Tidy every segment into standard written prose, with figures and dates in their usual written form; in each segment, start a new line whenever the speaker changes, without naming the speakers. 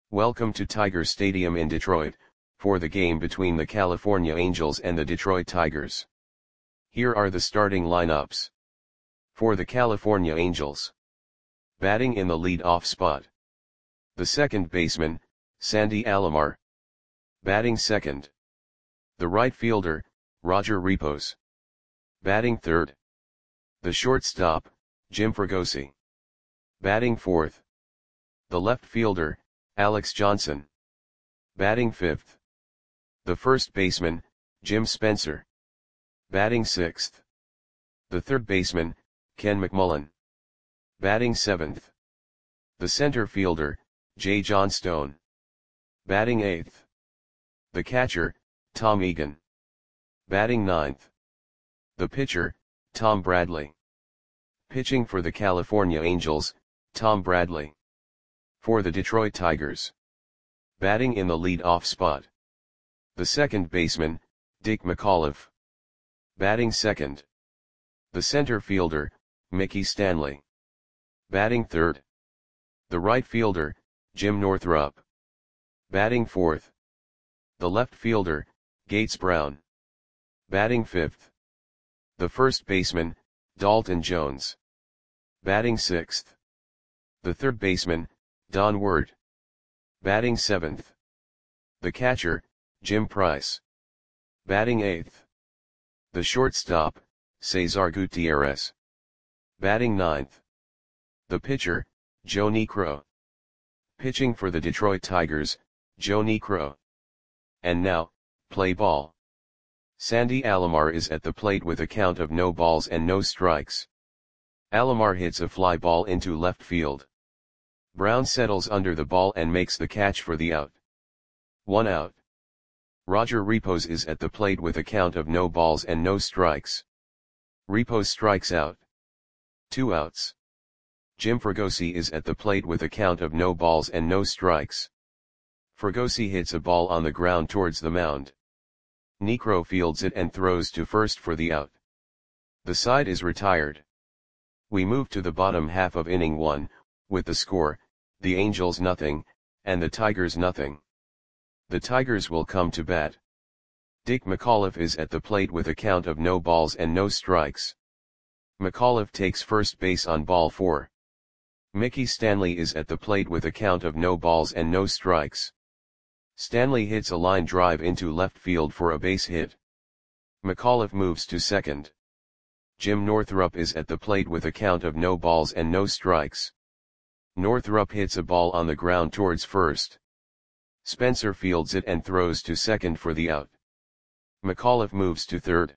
Welcome to Tiger Stadium in Detroit, for the game between the California Angels and the Detroit Tigers. Here are the starting lineups. For the California Angels. Batting in the lead-off spot. The second baseman, Sandy Alomar. Batting second. The right fielder, Roger Repos. Batting third. The shortstop, Jim Fregosi. Batting fourth. The left fielder, Alex Johnson. Batting fifth. The first baseman, Jim Spencer. Batting sixth. The third baseman, Ken McMullen. Batting seventh. The center fielder, Jay Johnstone. Batting eighth. The catcher, Tom Egan. Batting ninth. The pitcher, Tom Bradley. Pitching for the California Angels, Tom Bradley. For the Detroit Tigers. Batting in the lead-off spot. The second baseman, Dick McAuliffe. Batting second. The center fielder, Mickey Stanley. Batting third. The right fielder, Jim Northrup. Batting fourth. The left fielder, Gates Brown. Batting fifth. The first baseman, Dalton Jones. Batting sixth. The third baseman, Don Ward. Batting seventh. The catcher, Jim Price. Batting eighth. The shortstop, Cesar Gutierrez. Batting ninth. The pitcher, Joe Niekro. Pitching for the Detroit Tigers, Joe Niekro. And now, play ball. Sandy Alomar is at the plate with a count of no balls and no strikes. Alomar hits a fly ball into left field. Brown settles under the ball and makes the catch for the out. 1 out. Roger Repos is at the plate with a count of no balls and no strikes. Repos strikes out. 2 outs. Jim Fregosi is at the plate with a count of no balls and no strikes. Fregosi hits a ball on the ground towards the mound. Niekro fields it and throws to first for the out. The side is retired. We move to the bottom half of inning 1, with the score, the Angels nothing, and the Tigers nothing. The Tigers will come to bat. Dick McAuliffe is at the plate with a count of no balls and no strikes. McAuliffe takes first base on ball 4. Mickey Stanley is at the plate with a count of no balls and no strikes. Stanley hits a line drive into left field for a base hit. McAuliffe moves to second. Jim Northrup is at the plate with a count of no balls and no strikes. Northrup hits a ball on the ground towards first. Spencer fields it and throws to second for the out. McAuliffe moves to third.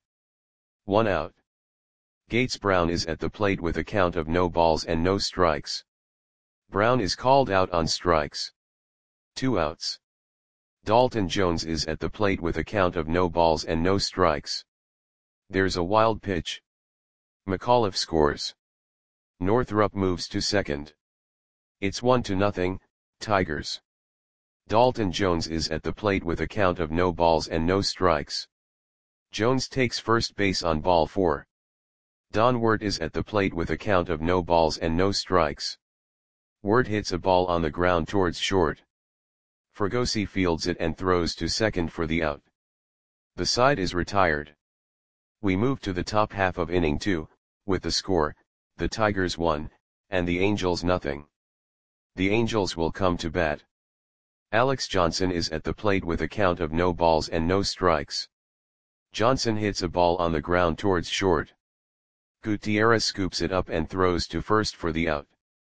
1 out. Gates Brown is at the plate with a count of no balls and no strikes. Brown is called out on strikes. 2 outs. Dalton Jones is at the plate with a count of no balls and no strikes. There's a wild pitch. McAuliffe scores. Northrup moves to second. It's 1-0, Tigers. Dalton Jones is at the plate with a count of no balls and no strikes. Jones takes first base on ball 4. Don Ward is at the plate with a count of no balls and no strikes. Ward hits a ball on the ground towards short. Fregosi fields it and throws to second for the out. The side is retired. We move to the top half of inning 2, with the score, the Tigers 1, and the Angels nothing. The Angels will come to bat. Alex Johnson is at the plate with a count of no balls and no strikes. Johnson hits a ball on the ground towards short. Gutierrez scoops it up and throws to first for the out.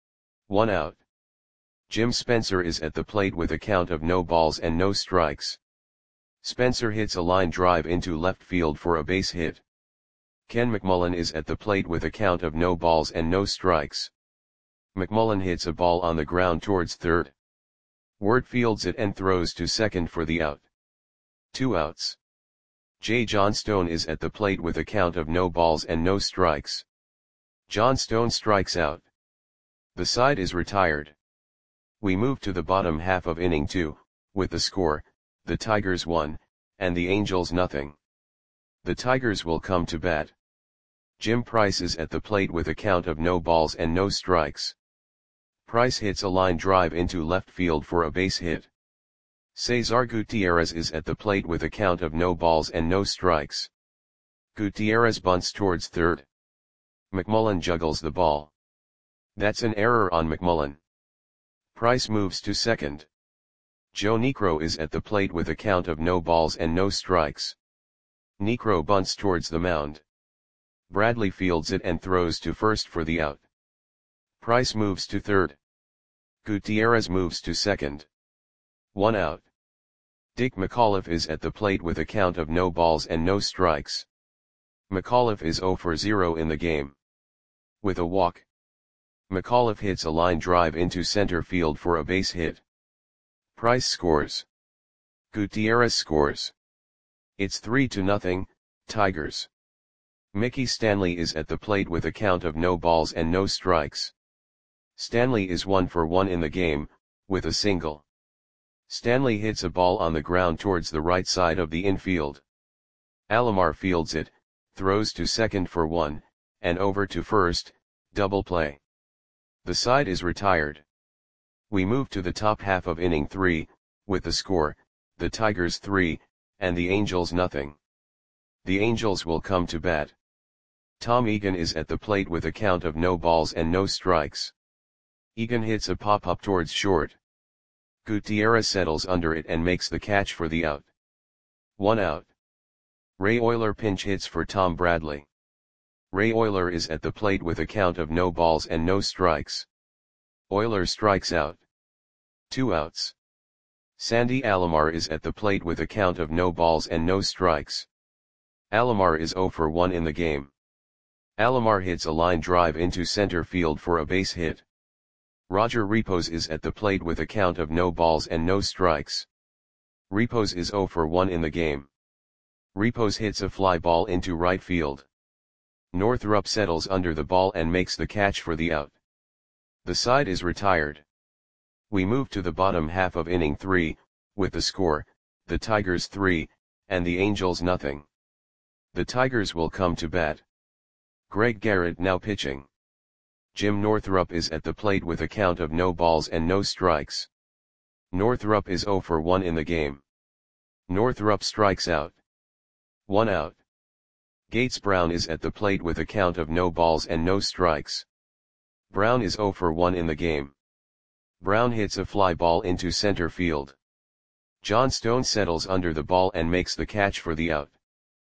1 out. Jim Spencer is at the plate with a count of no balls and no strikes. Spencer hits a line drive into left field for a base hit. Ken McMullen is at the plate with a count of no balls and no strikes. McMullen hits a ball on the ground towards third. Ward fields it and throws to second for the out. 2 outs. Jay Johnstone is at the plate with a count of no balls and no strikes. Johnstone strikes out. The side is retired. We move to the bottom half of inning 2, with the score, the Tigers 1, and the Angels nothing. The Tigers will come to bat. Jim Price is at the plate with a count of no balls and no strikes. Price hits a line drive into left field for a base hit. Cesar Gutierrez is at the plate with a count of no balls and no strikes. Gutierrez bunts towards third. McMullen juggles the ball. That's an error on McMullen. Price moves to second. Joe Niekro is at the plate with a count of no balls and no strikes. Niekro bunts towards the mound. Bradley fields it and throws to first for the out. Price moves to third. Gutierrez moves to second. 1 out. Dick McAuliffe is at the plate with a count of no balls and no strikes. McAuliffe is 0 for 0 in the game. With a walk, McAuliffe hits a line drive into center field for a base hit. Price scores. Gutierrez scores. It's 3-0, Tigers. Mickey Stanley is at the plate with a count of no balls and no strikes. Stanley is 1 for 1 in the game, with a single. Stanley hits a ball on the ground towards the right side of the infield. Alomar fields it, throws to second for 1, and over to first, double play. The side is retired. We move to the top half of inning 3, with the score, the Tigers 3, and the Angels nothing. The Angels will come to bat. Tom Egan is at the plate with a count of no balls and no strikes. Egan hits a pop-up towards short. Gutierrez settles under it and makes the catch for the out. 1 out. Ray Oyler pinch hits for Tom Bradley. Ray Oyler is at the plate with a count of no balls and no strikes. Oyler strikes out. 2 outs. Sandy Alomar is at the plate with a count of no balls and no strikes. Alomar is 0 for 1 in the game. Alomar hits a line drive into center field for a base hit. Roger Repos is at the plate with a count of no balls and no strikes. Repos is 0 for 1 in the game. Repos hits a fly ball into right field. Northrup settles under the ball and makes the catch for the out. The side is retired. We move to the bottom half of inning 3, with the score, the Tigers 3, and the Angels nothing. The Tigers will come to bat. Greg Garrett now pitching. Jim Northrup is at the plate with a count of no balls and no strikes. Northrup is 0 for 1 in the game. Northrup strikes out. 1 out. Gates Brown is at the plate with a count of no balls and no strikes. Brown is 0 for 1 in the game. Brown hits a fly ball into center field. John Stone settles under the ball and makes the catch for the out.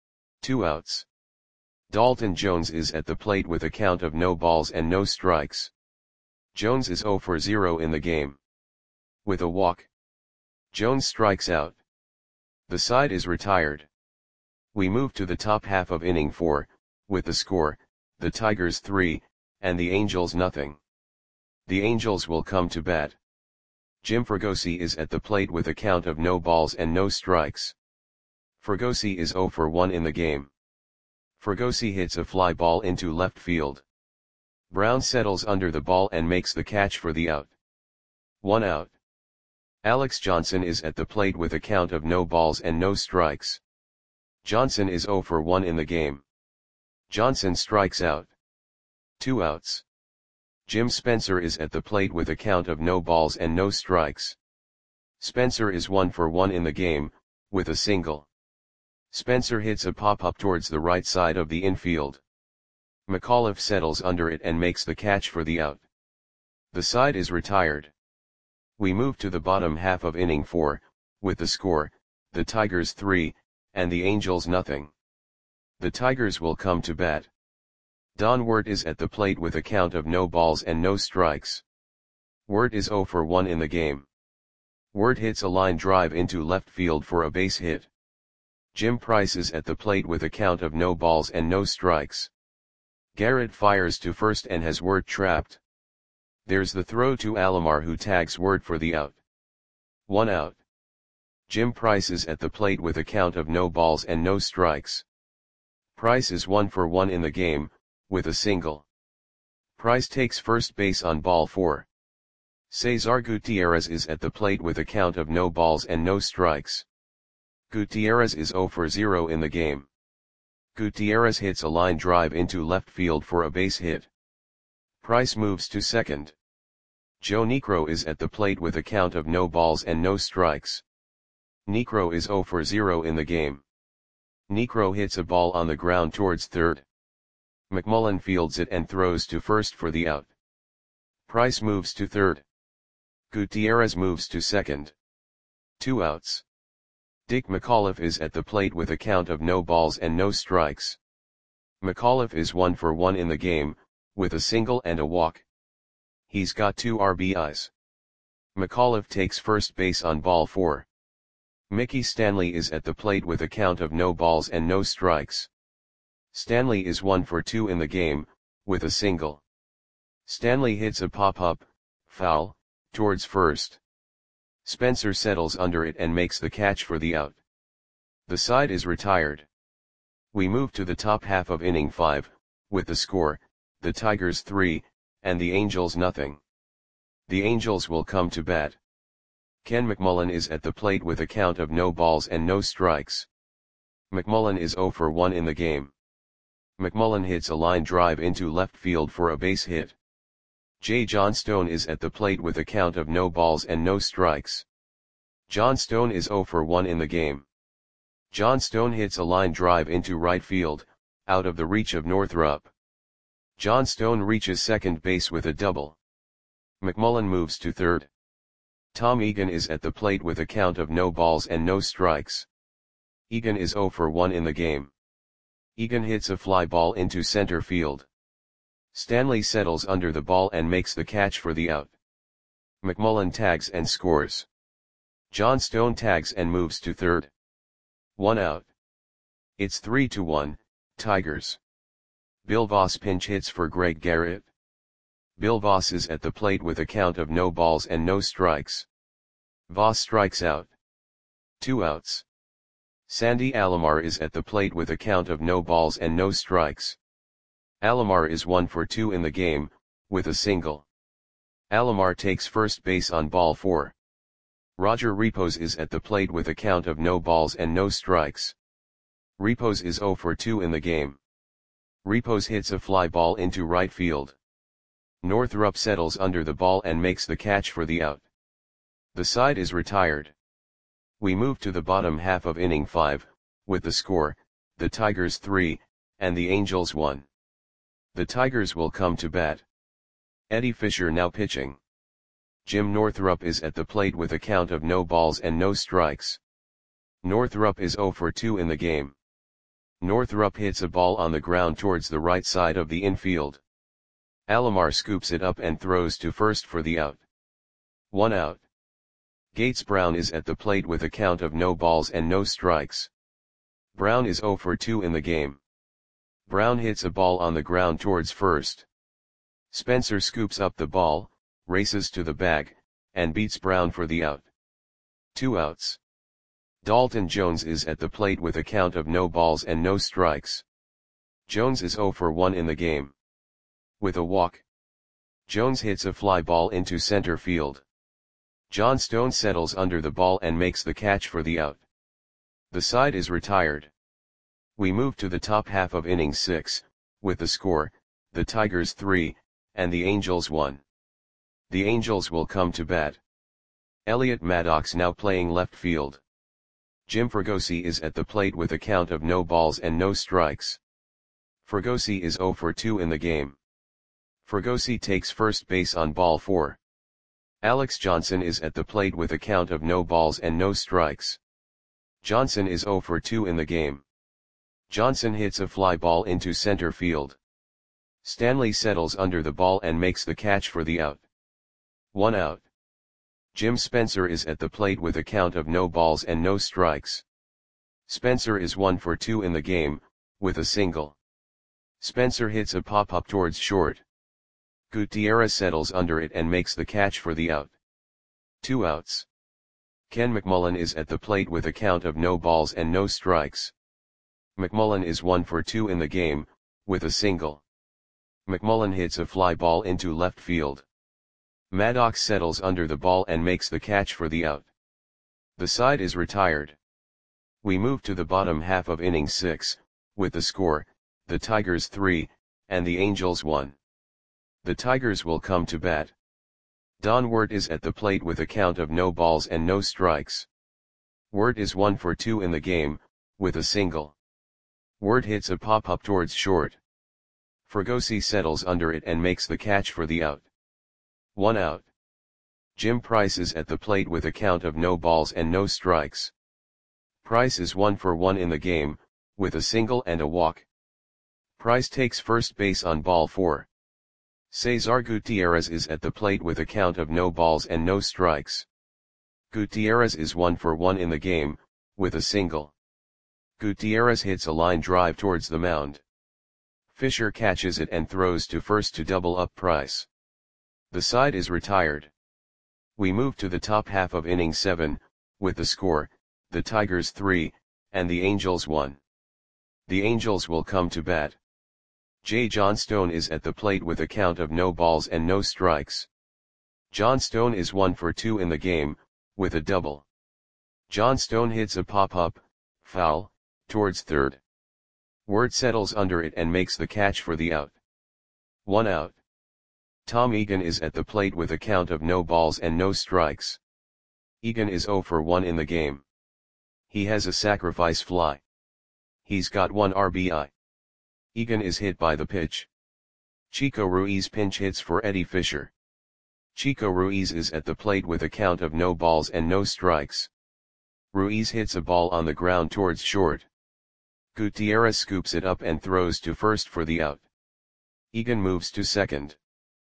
2 outs. Dalton Jones is at the plate with a count of no balls and no strikes. Jones is 0 for 0 in the game. With a walk, Jones strikes out. The side is retired. We move to the top half of inning 4, with the score, the Tigers 3, and the Angels nothing. The Angels will come to bat. Jim Fregosi is at the plate with a count of no balls and no strikes. Fregosi is 0 for 1 in the game. Fregosi hits a fly ball into left field. Brown settles under the ball and makes the catch for the out. 1 out. Alex Johnson is at the plate with a count of no balls and no strikes. Johnson is 0 for 1 in the game. Johnson strikes out. 2 outs. Jim Spencer is at the plate with a count of no balls and no strikes. Spencer is 1 for 1 in the game, with a single. Spencer hits a pop-up towards the right side of the infield. McAuliffe settles under it and makes the catch for the out. The side is retired. We move to the bottom half of inning 4, with the score, the Tigers 3, and the Angels nothing. The Tigers will come to bat. Don Wirt is at the plate with a count of no balls and no strikes. Wirt is 0 for 1 in the game. Wirt hits a line drive into left field for a base hit. Jim Price is at the plate with a count of no balls and no strikes. Garrett fires to first and has Wirt trapped. There's the throw to Alomar, who tags Wirt for the out. 1 out. Jim Price is at the plate with a count of no balls and no strikes. Price is 1 for 1 in the game, with a single. Price takes first base on ball 4. Cesar Gutierrez is at the plate with a count of no balls and no strikes. Gutierrez is 0 for 0 in the game. Gutierrez hits a line drive into left field for a base hit. Price moves to second. Joe Niekro is at the plate with a count of no balls and no strikes. Niekro is 0 for 0 in the game. Niekro hits a ball on the ground towards third. McMullen fields it and throws to first for the out. Price moves to third. Gutierrez moves to second. 2 outs. Dick McAuliffe is at the plate with a count of no balls and no strikes. McAuliffe is 1 for 1 in the game, with a single and a walk. He's got 2 RBIs. McAuliffe takes first base on ball 4. Mickey Stanley is at the plate with a count of no balls and no strikes. Stanley is 1 for 2 in the game, with a single. Stanley hits a pop-up, foul, towards first. Spencer settles under it and makes the catch for the out. The side is retired. We move to the top half of inning 5, with the score, the Tigers 3, and the Angels nothing. The Angels will come to bat. Ken McMullen is at the plate with a count of no balls and no strikes. McMullen is 0 for 1 in the game. McMullen hits a line drive into left field for a base hit. Jay Johnstone is at the plate with a count of no balls and no strikes. Johnstone is 0 for 1 in the game. Johnstone hits a line drive into right field, out of the reach of Northrup. Johnstone reaches second base with a double. McMullen moves to third. Tom Egan is at the plate with a count of no balls and no strikes. Egan is 0 for 1 in the game. Egan hits a fly ball into center field. Stanley settles under the ball and makes the catch for the out. McMullen tags and scores. Johnstone tags and moves to third. 1 out. It's 3-1, Tigers. Bill Voss pinch hits for Greg Garrett. Bill Voss is at the plate with a count of no balls and no strikes. Voss strikes out. 2 outs. Sandy Alomar is at the plate with a count of no balls and no strikes. Alomar is 1 for 2 in the game, with a single. Alomar takes first base on ball 4. Roger Repos is at the plate with a count of no balls and no strikes. Repos is 0 for 2 in the game. Repos hits a fly ball into right field. Northrup settles under the ball and makes the catch for the out. The side is retired. We move to the bottom half of inning 5, with the score, the Tigers 3, and the Angels 1. The Tigers will come to bat. Eddie Fisher now pitching. Jim Northrup is at the plate with a count of no balls and no strikes. Northrup is 0 for 2 in the game. Northrup hits a ball on the ground towards the right side of the infield. Alomar scoops it up and throws to first for the out. 1 out. Gates Brown is at the plate with a count of no balls and no strikes. Brown is 0 for 2 in the game. Brown hits a ball on the ground towards first. Spencer scoops up the ball, races to the bag, and beats Brown for the out. 2 outs. Dalton Jones is at the plate with a count of no balls and no strikes. Jones is 0 for 1 in the game. With a walk. Jones hits a fly ball into center field. Johnstone settles under the ball and makes the catch for the out. The side is retired. We move to the top half of inning 6, with the score, the Tigers 3, and the Angels 1. The Angels will come to bat. Elliot Maddox now playing left field. Jim Fregosi is at the plate with a count of no balls and no strikes. Fregosi is 0 for 2 in the game. Fregosi takes first base on ball 4. Alex Johnson is at the plate with a count of no balls and no strikes. Johnson is 0 for 2 in the game. Johnson hits a fly ball into center field. Stanley settles under the ball and makes the catch for the out. 1 out. Jim Spencer is at the plate with a count of no balls and no strikes. Spencer is 1 for 2 in the game, with a single. Spencer hits a pop-up towards short. Gutierrez settles under it and makes the catch for the out. 2 outs. Ken McMullen is at the plate with a count of no balls and no strikes. McMullen is 1 for 2 in the game, with a single. McMullen hits a fly ball into left field. Maddox settles under the ball and makes the catch for the out. The side is retired. We move to the bottom half of inning 6, with the score, the Tigers 3, and the Angels 1. The Tigers will come to bat. Don Wert is at the plate with a count of no balls and no strikes. Wert is 1 for 2 in the game, with a single. Wert hits a pop-up towards short. Fregosi settles under it and makes the catch for the out. 1 out. Jim Price is at the plate with a count of no balls and no strikes. Price is 1 for 1 in the game, with a single and a walk. Price takes first base on ball 4. Cesar Gutierrez is at the plate with a count of no balls and no strikes. Gutierrez is 1 for 1 in the game, with a single. Gutierrez hits a line drive towards the mound. Fisher catches it and throws to first to double up Price. The side is retired. We move to the top half of inning 7, with the score, the Tigers 3, and the Angels 1. The Angels will come to bat. Jay Johnstone is at the plate with a count of no balls and no strikes. Johnstone is 1 for 2 in the game, with a double. Johnstone hits a pop-up, foul, towards third. Wert settles under it and makes the catch for the out. 1 out. Tom Egan is at the plate with a count of no balls and no strikes. Egan is 0 for 1 in the game. He has a sacrifice fly. He's got 1 RBI. Egan is hit by the pitch. Chico Ruiz pinch hits for Eddie Fisher. Chico Ruiz is at the plate with a count of no balls and no strikes. Ruiz hits a ball on the ground towards short. Gutierrez scoops it up and throws to first for the out. Egan moves to second.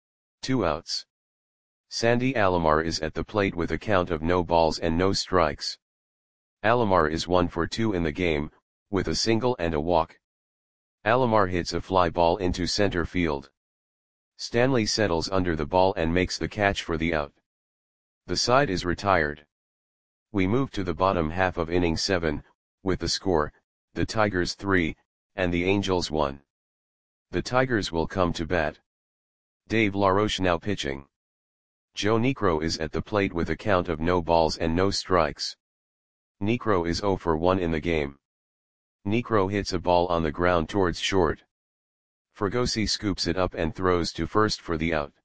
2 outs. Sandy Alomar is at the plate with a count of no balls and no strikes. Alomar is 1 for 2 in the game, with a single and a walk. Alomar hits a fly ball into center field. Stanley settles under the ball and makes the catch for the out. The side is retired. We move to the bottom half of inning 7, with the score, the Tigers 3, and the Angels 1. The Tigers will come to bat. Dave LaRoche now pitching. Joe Niekro is at the plate with a count of no balls and no strikes. Niekro is 0 for 1 in the game. Niekro hits a ball on the ground towards short. Fregosi scoops it up and throws to first for the out.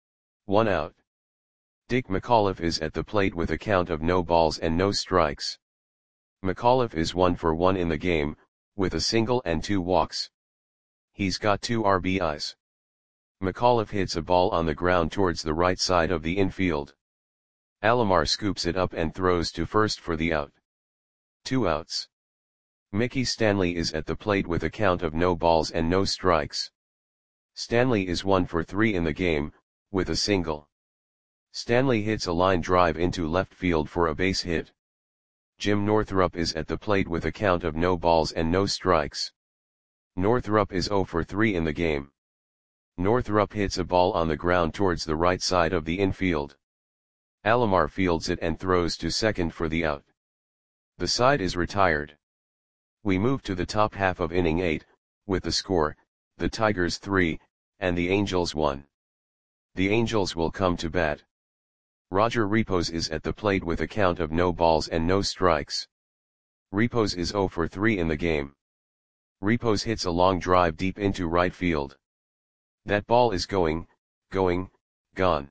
1 out. Dick McAuliffe is at the plate with a count of no balls and no strikes. McAuliffe is 1 for 1 in the game, with a single and 2 walks. He's got 2 RBIs. McAuliffe hits a ball on the ground towards the right side of the infield. Alomar scoops it up and throws to first for the out. 2 outs. Mickey Stanley is at the plate with a count of no balls and no strikes. Stanley is 1 for 3 in the game, with a single. Stanley hits a line drive into left field for a base hit. Jim Northrup is at the plate with a count of no balls and no strikes. Northrup is 0 for 3 in the game. Northrup hits a ball on the ground towards the right side of the infield. Alomar fields it and throws to second for the out. The side is retired. We move to the top half of inning 8, with the score, the Tigers 3, and the Angels 1. The Angels will come to bat. Roger Repos is at the plate with a count of no balls and no strikes. Repos is 0 for 3 in the game. Repos hits a long drive deep into right field. That ball is going, gone.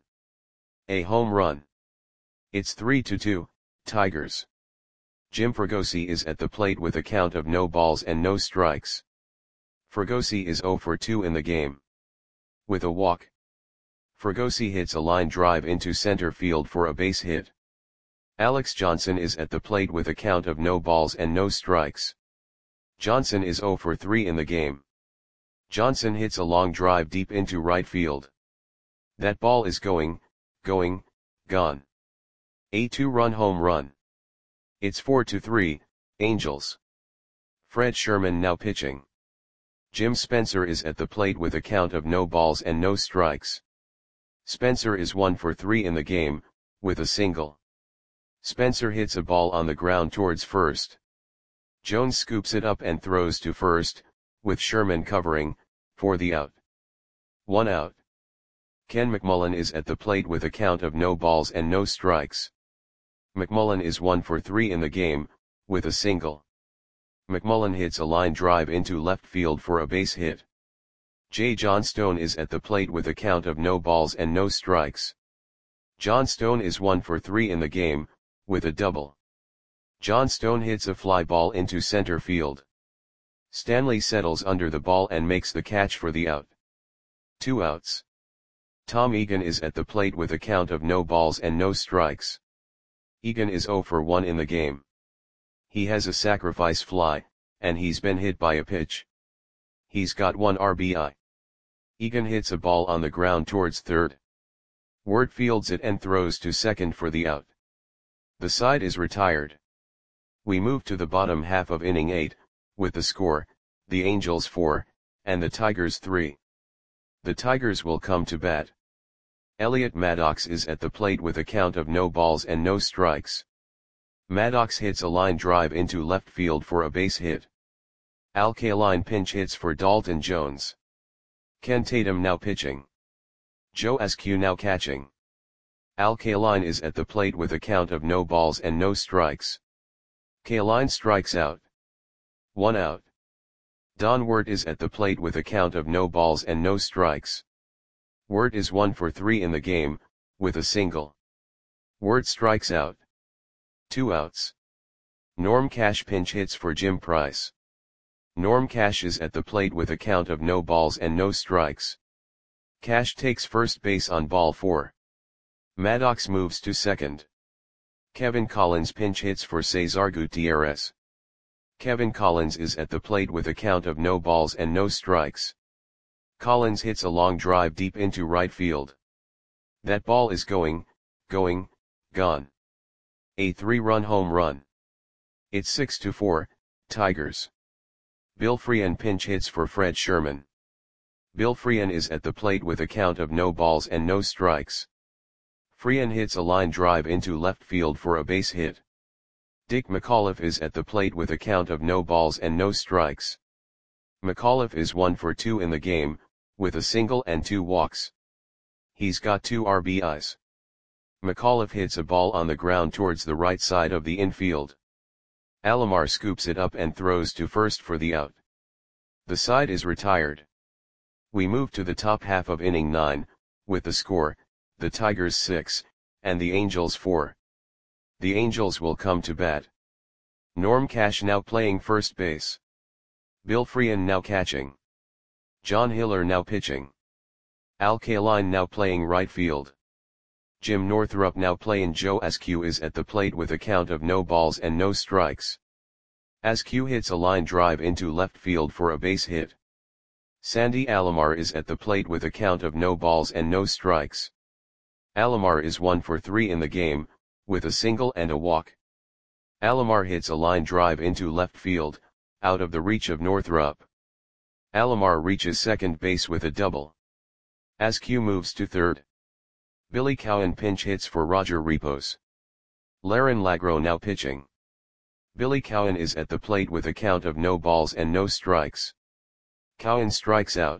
A home run. It's 3-2, Tigers. Jim Fregosi is at the plate with a count of no balls and no strikes. Fregosi is 0 for 2 in the game. With a walk. Fregosi hits a line drive into center field for a base hit. Alex Johnson is at the plate with a count of no balls and no strikes. Johnson is 0 for 3 in the game. Johnson hits a long drive deep into right field. That ball is going, gone. A 2-run home run. It's 4-3, Angels. Fred Sherman now pitching. Jim Spencer is at the plate with a count of no balls and no strikes. Spencer is 1 for 3 in the game, with a single. Spencer hits a ball on the ground towards first. Jones scoops it up and throws to first, with Sherman covering, for the out. 1 out. Ken McMullen is at the plate with a count of no balls and no strikes. McMullen is 1 for 3 in the game, with a single. McMullen hits a line drive into left field for a base hit. Jay Johnstone is at the plate with a count of no balls and no strikes. John Stone is 1 for 3 in the game, with a double. John Stone hits a fly ball into center field. Stanley settles under the ball and makes the catch for the out. 2 outs. Tom Egan is at the plate with a count of no balls and no strikes. Egan is 0 for 1 in the game. He has a sacrifice fly, and he's been hit by a pitch. He's got 1 RBI. Egan hits a ball on the ground towards third. Wirt fields it and throws to second for the out. The side is retired. We move to the bottom half of inning 8, with the score, the Angels 4, and the Tigers 3. The Tigers will come to bat. Elliot Maddox is at the plate with a count of no balls and no strikes. Maddox hits a line drive into left field for a base hit. Al Kaline pinch hits for Dalton Jones. Ken Tatum now pitching. Joe Askew now catching. Al Kaline is at the plate with a count of no balls and no strikes. Kaline strikes out. 1 out. Don Wirt is at the plate with a count of no balls and no strikes. Wirt is 1 for 3 in the game, with a single. Wirt strikes out. 2 outs. Norm Cash pinch hits for Jim Price. Norm Cash is at the plate with a count of no balls and no strikes. Cash takes first base on ball 4. Maddox moves to second. Kevin Collins pinch hits for Cesar Gutierrez. Kevin Collins is at the plate with a count of no balls and no strikes. Collins hits a long drive deep into right field. That ball is going, gone. A 3-run home run. It's 6-4, Tigers. Bill Freehan pinch hits for Fred Sherman. Bill Freehan is at the plate with a count of no balls and no strikes. Freehan hits a line drive into left field for a base hit. Dick McAuliffe is at the plate with a count of no balls and no strikes. McAuliffe is 1 for 2 in the game, with a single and 2 walks. He's got 2 RBIs. McAuliffe hits a ball on the ground towards the right side of the infield. Alomar scoops it up and throws to first for the out. The side is retired. We move to the top half of inning 9, with the score, the Tigers 6, and the Angels 4. The Angels will come to bat. Norm Cash now playing first base. Bill Freehan now catching. John Hiller now pitching. Al Kaline now playing right field. Jim Northrup now playing. Joe Askew is at the plate with a count of no balls and no strikes. Askew hits a line drive into left field for a base hit. Sandy Alomar is at the plate with a count of no balls and no strikes. Alomar is 1 for 3 in the game, with a single and a walk. Alomar hits a line drive into left field, out of the reach of Northrup. Alomar reaches second base with a double. Askew moves to third. Billy Cowan pinch hits for Roger Repos. Laren Lagro now pitching. Billy Cowan is at the plate with a count of no balls and no strikes. Cowan strikes out.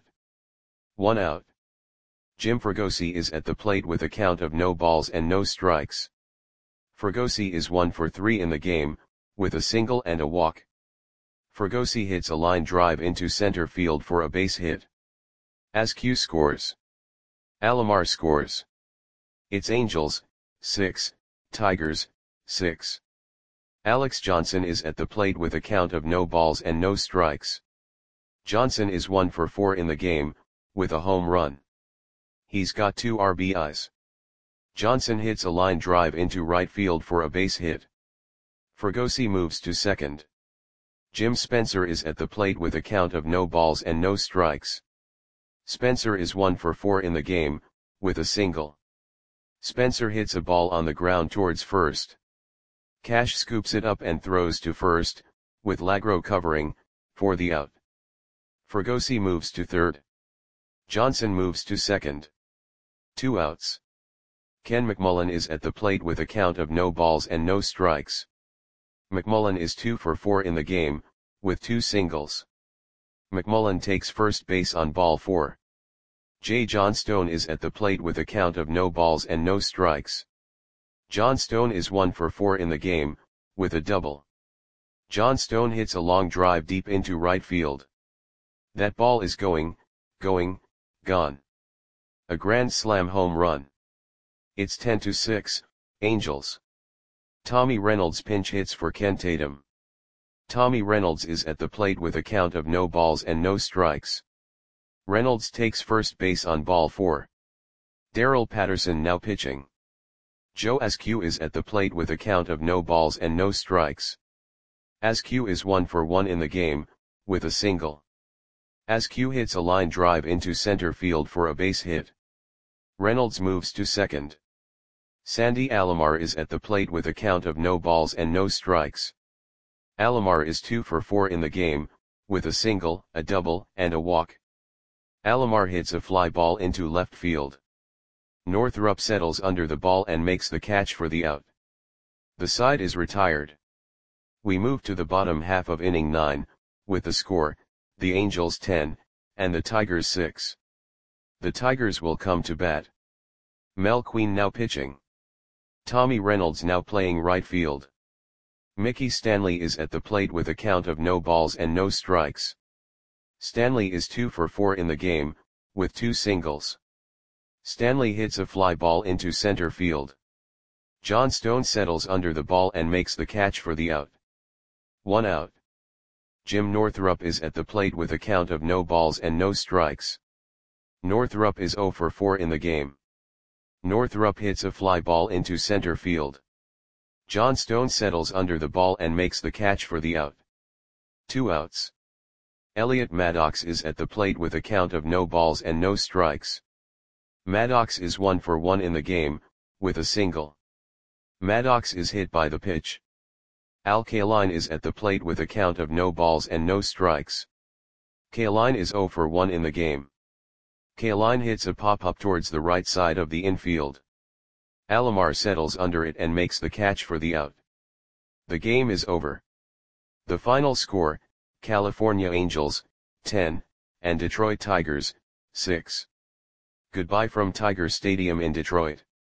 1 out. Jim Fregosi is at the plate with a count of no balls and no strikes. Fregosi is 1 for 3 in the game, with a single and a walk. Fregosi hits a line drive into center field for a base hit. Askew scores. Alomar scores. It's Angels, 6, Tigers, 6. Alex Johnson is at the plate with a count of no balls and no strikes. Johnson is 1 for 4 in the game, with a home run. He's got 2 RBIs. Johnson hits a line drive into right field for a base hit. Fregosi moves to second. Jim Spencer is at the plate with a count of no balls and no strikes. Spencer is 1 for 4 in the game, with a single. Spencer hits a ball on the ground towards first. Cash scoops it up and throws to first, with Lagro covering, for the out. Fregosi moves to third. Johnson moves to second. 2 outs. Ken McMullen is at the plate with a count of no balls and no strikes. McMullen is 2 for 4 in the game, with 2 singles. McMullen takes first base on ball 4. J. John Stone is at the plate with a count of no balls and no strikes. John Stone is 1 for 4 in the game, with a double. John Stone hits a long drive deep into right field. That ball is going, gone. A grand slam home run. It's 10-6, Angels. Tommy Reynolds pinch hits for Ken Tatum. Tommy Reynolds is at the plate with a count of no balls and no strikes. Reynolds takes first base on ball 4. Darrell Patterson now pitching. Joe Askew is at the plate with a count of no balls and no strikes. Askew is 1 for 1 in the game, with a single. Askew hits a line drive into center field for a base hit. Reynolds moves to second. Sandy Alomar is at the plate with a count of no balls and no strikes. Alomar is 2 for 4 in the game, with a single, a double, and a walk. Alomar hits a fly ball into left field. Northrup settles under the ball and makes the catch for the out. The side is retired. We move to the bottom half of inning 9, with the score, the Angels 10, and the Tigers 6. The Tigers will come to bat. Mel Queen now pitching. Tommy Reynolds now playing right field. Mickey Stanley is at the plate with a count of no balls and no strikes. Stanley is 2 for 4 in the game, with 2 singles. Stanley hits a fly ball into center field. John Stone settles under the ball and makes the catch for the out. 1 out. Jim Northrup is at the plate with a count of no balls and no strikes. Northrup is 0 for 4 in the game. Northrup hits a fly ball into center field. John Stone settles under the ball and makes the catch for the out. 2 outs. Elliot Maddox is at the plate with a count of no balls and no strikes. Maddox is 1 for 1 in the game, with a single. Maddox is hit by the pitch. Al Kaline is at the plate with a count of no balls and no strikes. Kaline is 0 for 1 in the game. Kaline hits a pop-up towards the right side of the infield. Alomar settles under it and makes the catch for the out. The game is over. The final score, California Angels, 10, and Detroit Tigers, 6. Goodbye from Tiger Stadium in Detroit.